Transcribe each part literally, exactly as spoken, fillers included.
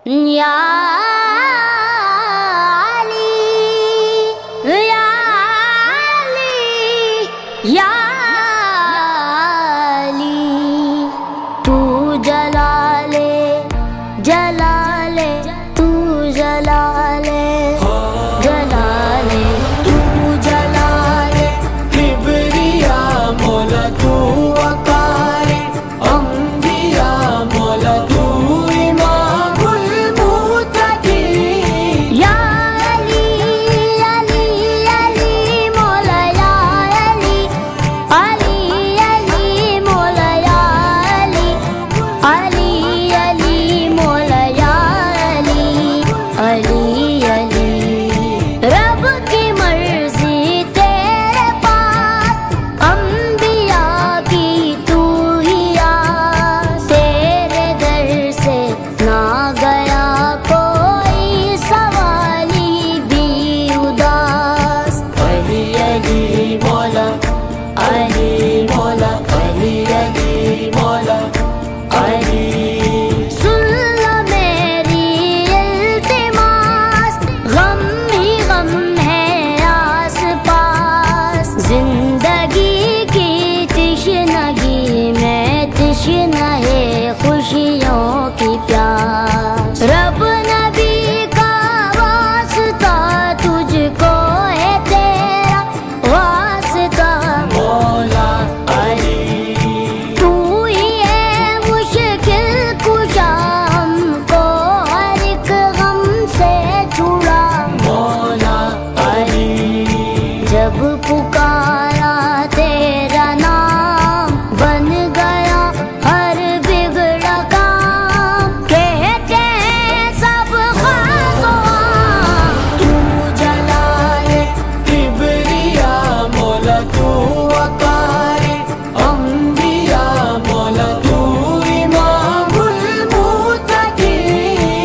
یا علی یا علی یا علی، تو جلال جلال تو جلال جلال تو جلال کبریا مولا تو وقار انبیاء مولا تو امام المتقین یا علی علی علی مولا یا علی علی علی مولا یا علی علی علی مولا یا علی علی علی، رب کی مرضی تیرے پاس انبیاء کی تو ہی آس، تیرے در سے نہ گیا کوئی سوالی بھی اداس، علی علی مولا علی مولا علی علی مولا علی، سن لو میری التماس، غم ہی غم ہے آس پاس، زندگی کی تشنگی میں تشنہ ہے خوشیوں کی پیاس، رب نبی کا واسطہ تجھ کو ہے تیرا واسطہ مولا علی، تو ہی ہے مشکل کشا ہم کو ہر ایک غم سے چھڑا مولا علی، جب پکارا تیرا نام بن گیا ہر بگڑا کام، کہتے ہیں سب خاص و عام، تو جلال کبریا مولا تو وقار انبیاء مولا تو امام المتقین،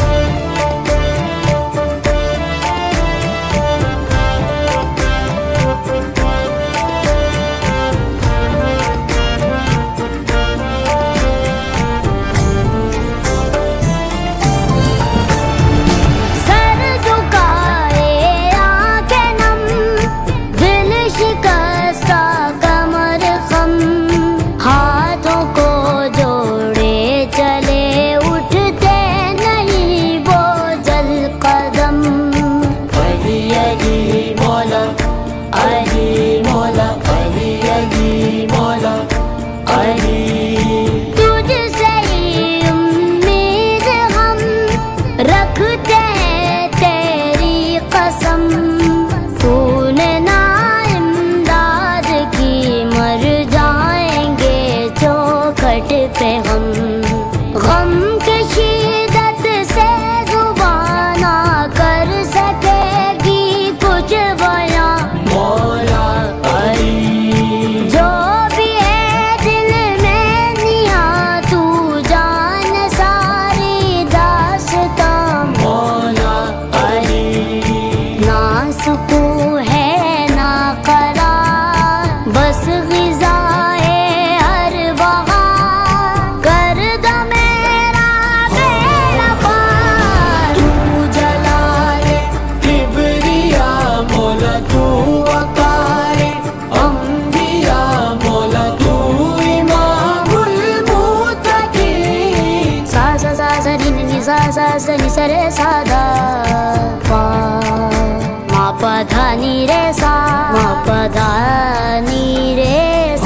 سر جھکائے آنکھیں نم، دل شکستہ کمر خم، ہاتھوں کو جوڑے چلے اٹھتے نہیں بوجھل قدم، علی علی مولا علی مولا علی علی مولا علی، تجھ سے ہی امید ہم رکھتے ہیں تیری قسم، تو نے نا امداد کی مر جائیں گے چوکھٹ پہ ہم، غم کی شدت سے زبان نہ کر سکے گی کچھ بیاں مولا علی، جو بھی ہے دل میں نیا تو جان ساری داستاں مولا علی، نہ سکون ہے نہ قرار بس غذائے ہر بہار، کر دو میرا بیڑا پار، تو جلال کبریا مولا تو وقار انبیاء مولا تو امام المتقین، سا سا سا سا نی نی سا سا سا نی سا رے سا دا پا، ما پا دھا نی رے سا ما پا دھا نی رے